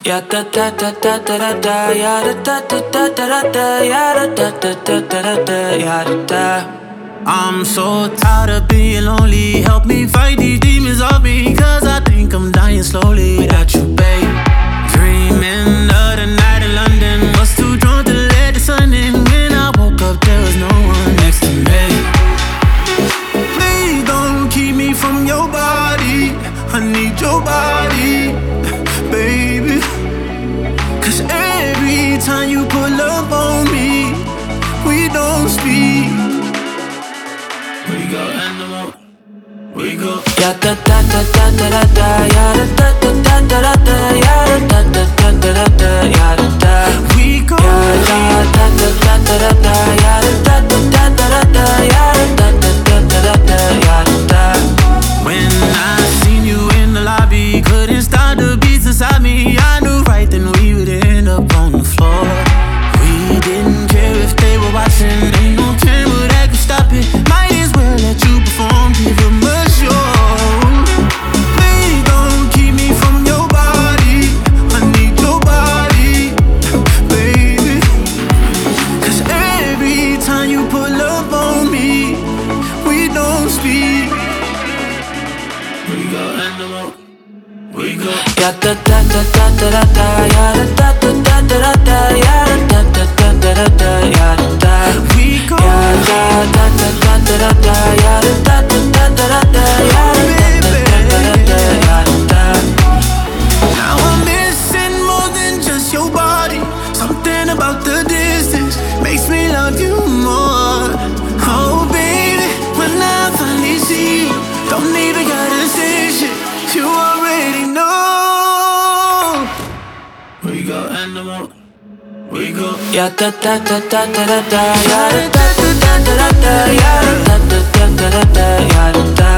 Ya da da da da da da da, ya da da da da da da, ya da da da da da da, ya da da. I'm so tired of being lonely. Help me fight these demons off me, 'cause I think I'm dying slowly without you, babe. Dreaming of the night in London, was too drunk to let the sun in. When I woke up, there was no one next to me. Please don't keep me from your body. I need your body, baby. 'Cause every time you pull up on me, we don't speak. We go animal, we go. Ya da da da da da da da, ya da da da da da da, ya da da da da da, ya da da. We go. Ya da da da da da da, ya da da da da da, ya da da da da, ya da. When I seen you in the lobby, couldn't stop the beats inside me. I knew right then we would end up on the floor. We didn't care if they were watching. Ain't no camera that could stop it. Might as well let you perform, give them a show. Please don't keep me from your body. I need your body, baby. 'Cause every time you pull up on me, we don't speak. We go animal, we go. Ya da da da da da da, ya da da da da da, ya da da da da, ya da. We go. Ya da da da da da, ya da da da da, ya da da, ya da. Now I'm missing more than just your body. Something about the distance makes me love you more. Oh baby, when I finally see you, don't even gotta say shit, you already know. We go animal, we go. Ya da da da da da da, ya da da da da da, ya da da da da, ya da.